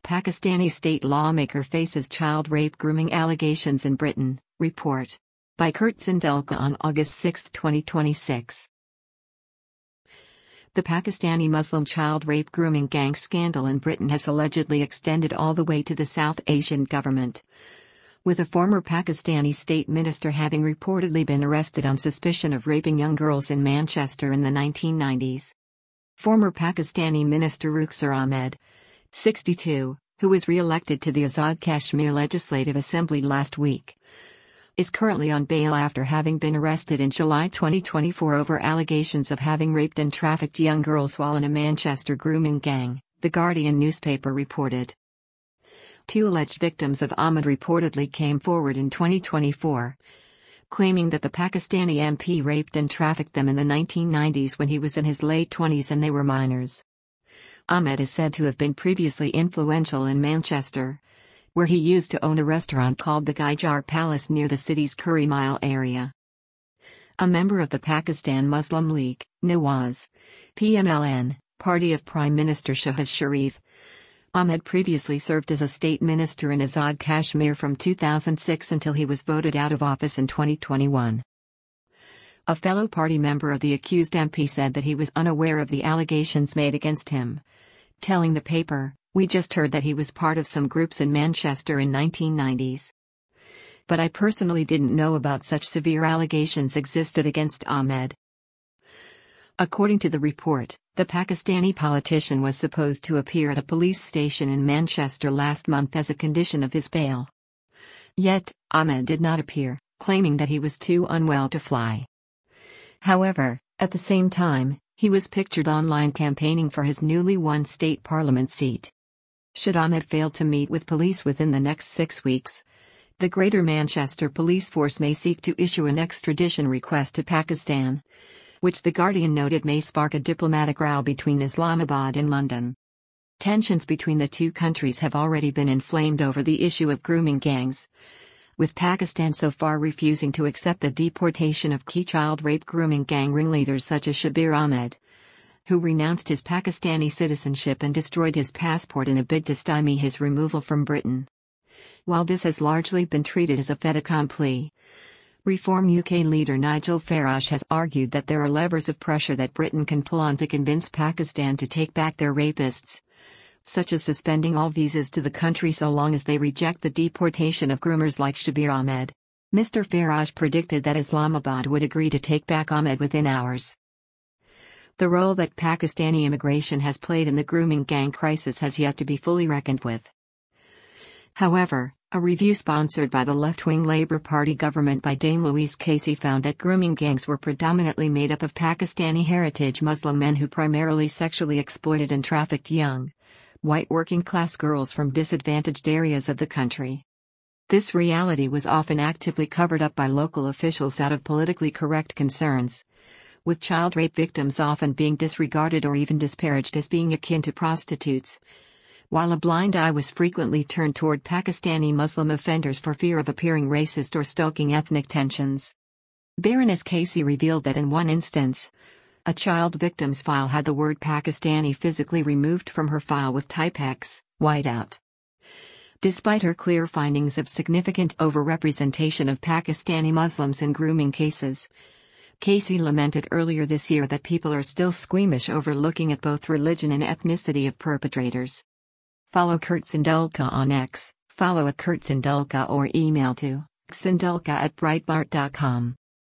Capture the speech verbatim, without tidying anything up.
Pakistani state lawmaker faces child rape grooming allegations in Britain. Report by Kurt Sindulka on August sixth, twenty twenty-six. The Pakistani Muslim child rape grooming gang scandal in Britain has allegedly extended all the way to the South Asian government, with a former Pakistani state minister having reportedly been arrested on suspicion of raping young girls in Manchester in the nineteen nineties. Former Pakistani Minister Rukhsar Ahmed, sixty-two, who was re-elected to the Azad Kashmir Legislative Assembly last week, is currently on bail after having been arrested in July twenty twenty-four over allegations of having raped and trafficked young girls while in a Manchester grooming gang, The Guardian newspaper reported. Two alleged victims of Ahmed reportedly came forward in twenty twenty-four, claiming that the Pakistani M P raped and trafficked them in the nineteen nineties when he was in his late twenties and they were minors. Ahmed is said to have been previously influential in Manchester, where he used to own a restaurant called the Gaijar Palace near the city's Curry Mile area. A member of the Pakistan Muslim League, Nawaz, P M L N, party of Prime Minister Shehbaz Sharif, Ahmed previously served as a state minister in Azad Kashmir from two thousand six until he was voted out of office in twenty twenty-one. A fellow party member of the accused M P said that he was unaware of the allegations made against him, telling the paper, "We just heard that he was part of some groups in Manchester in nineteen nineties. But I personally didn't know about such severe allegations existed against Ahmed." According to the report, the Pakistani politician was supposed to appear at a police station in Manchester last month as a condition of his bail. Yet, Ahmed did not appear, claiming that he was too unwell to fly. However, at the same time, he was pictured online campaigning for his newly won state parliament seat. Should Ahmed fail to meet with police within the next six weeks, the Greater Manchester Police Force may seek to issue an extradition request to Pakistan, which The Guardian noted may spark a diplomatic row between Islamabad and London. Tensions between the two countries have already been inflamed over the issue of grooming gangs, with Pakistan so far refusing to accept the deportation of key child rape grooming gang ringleaders such as Shabir Ahmed, who renounced his Pakistani citizenship and destroyed his passport in a bid to stymie his removal from Britain. While this has largely been treated as a fait accompli, Reform U K leader Nigel Farage has argued that there are levers of pressure that Britain can pull on to convince Pakistan to take back their rapists, such as suspending all visas to the country so long as they reject the deportation of groomers like Shabir Ahmed. Mister Farage predicted that Islamabad would agree to take back Ahmed within hours. The role that Pakistani immigration has played in the grooming gang crisis has yet to be fully reckoned with. However, a review sponsored by the left-wing Labour Party government by Dame Louise Casey found that grooming gangs were predominantly made up of Pakistani heritage Muslim men who primarily sexually exploited and trafficked young, white working-class girls from disadvantaged areas of the country. This reality was often actively covered up by local officials out of politically correct concerns, with child rape victims often being disregarded or even disparaged as being akin to prostitutes, while a blind eye was frequently turned toward Pakistani Muslim offenders for fear of appearing racist or stoking ethnic tensions. Baroness Casey revealed that in one instance, a child victim's file had the word Pakistani physically removed from her file with type X, whiteout. Despite her clear findings of significant overrepresentation of Pakistani Muslims in grooming cases, Casey lamented earlier this year that people are still squeamish over looking at both religion and ethnicity of perpetrators. Follow Kurt Sindulka on X, follow at Kurt Sindulka or email to sindulka at breitbart dot com.